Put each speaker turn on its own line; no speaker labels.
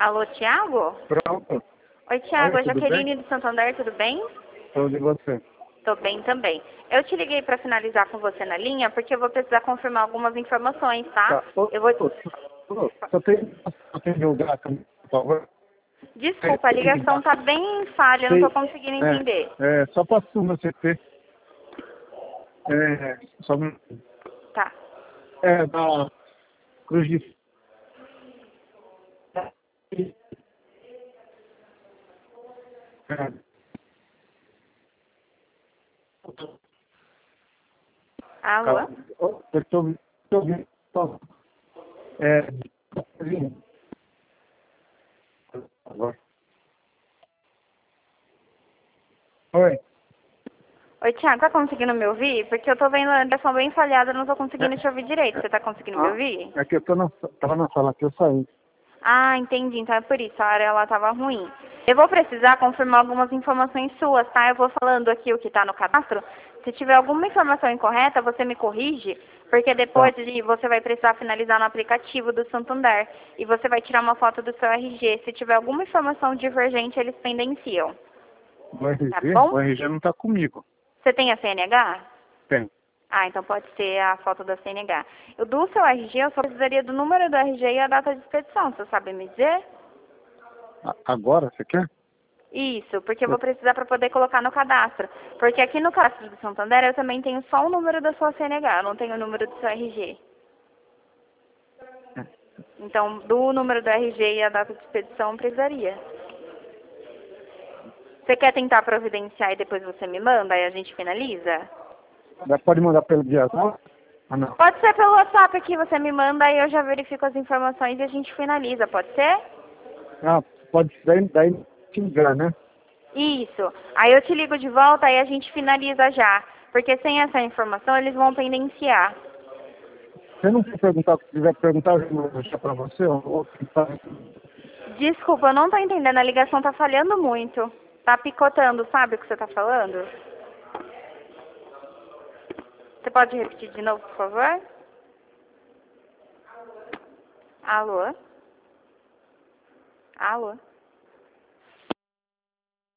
Alô, Thiago?
Pronto.
Oi, Thiago, é
Oi, tudo
Jaqueline
bem?
do Santander, tudo bem?
Tudo e você?
Tô bem também. Eu te liguei para finalizar com você na linha, porque eu vou precisar confirmar algumas informações, tá?
Tá. Ô,
Eu vou...
ô, só tem lugar, por favor?
Desculpa, a ligação tá bem falha, eu não tô conseguindo entender.
Só passou no CT. Só
Tá.
da Cruz de... É,
Alô?
calma. Ô, eu tô ouvindo. É, agora. Oi.
Oi, Thiago, tá conseguindo me ouvir? Porque eu tô vendo a ligação bem falhada, eu não tô
É,
conseguindo te ouvir direito. Você tá conseguindo me ouvir?
é que eu tava na sala que eu saí.
Ah, entendi. Então é por isso, a área ela tava ruim. Eu vou precisar confirmar algumas informações suas, tá? Eu vou falando aqui o que tá no cadastro. Se tiver alguma informação incorreta, você me corrige, porque depois
Tá.
você vai precisar finalizar no aplicativo do Santander e você vai tirar uma foto do seu RG. Se tiver alguma informação divergente, eles pendenciam.
O RG?
Tá bom?
O RG não tá comigo.
Você tem a CNH?
Tem.
Ah, então pode ser a foto da CNH. Eu do seu RG, eu só precisaria do número do RG e a data de expedição. Você sabe me dizer?
Agora, você quer?
Isso, porque eu vou precisar para poder colocar no cadastro. Porque aqui no cadastro do Santander eu também tenho só o número da sua CNH, eu não tenho o número do seu RG. Então, do número do RG e a data de expedição, eu precisaria. Você quer tentar providenciar e depois você me manda e a gente finaliza?
Pode mandar pelo dia não? Ah, não.
Pode ser pelo WhatsApp aqui, você me manda e eu já verifico as informações e a gente finaliza, pode ser?
Ah, pode ser, daí te ligar, né?
Isso. Aí eu te ligo de volta e a gente finaliza já. Porque sem essa informação eles vão pendenciar.
Você não quer perguntar, se quiser perguntar, eu vou deixar pra você, ou que tá...
Desculpa, eu não tô entendendo, a ligação tá falhando muito. Tá picotando, sabe o que você tá falando? Você pode repetir de novo, por favor? Alô? Alô?